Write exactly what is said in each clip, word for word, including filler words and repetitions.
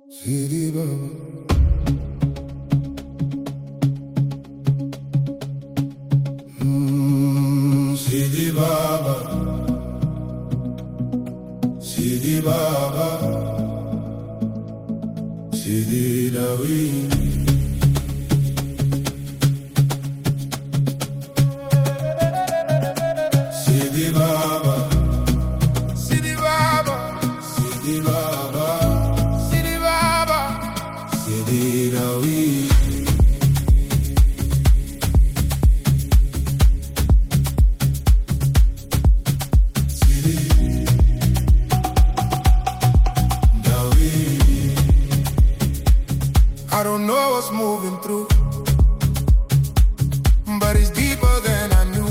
Sidi Baba, mm, Sidi Baba, Sidi Baba, Sidi Dawini. Sidi Baba, Sidi Baba, Sidi Baba, Sidi Baba, Sidi Dawini. Sidi Dawini. I don't know what's moving through, but it's deeper than I knew.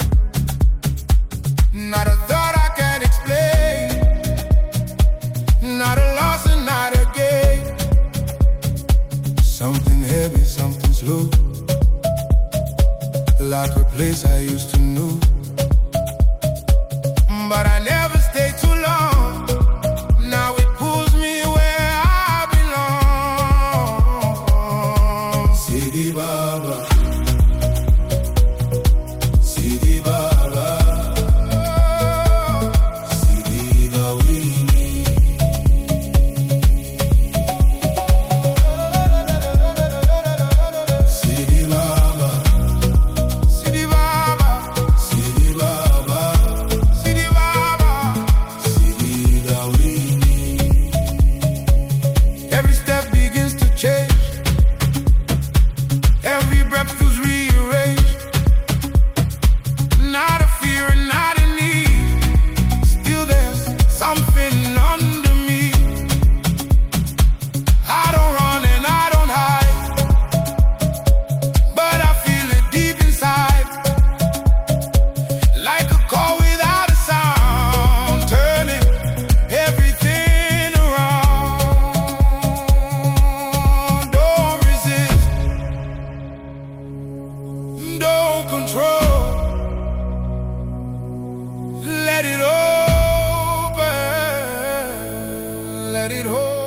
Not a thought I can explain, not a loss and not a gain. Something heavy, something slow, like a place I used to know. But I never stay too long. Now it pulls me where I belong. Sidi Baba, Sidi Baba, Sidi Dawini. Sidi Baba, Sidi Baba, Sidi Baba, Sidi Baba, Sidi Dawini. Every step begins to change, every breath feels rearranged. Not a fear and not a need, still there's something under me. I don't run and I don't hide, but I feel it deep inside, like a call without a sound, turning everything around. Don't resist, don't control, let it open, let it hold.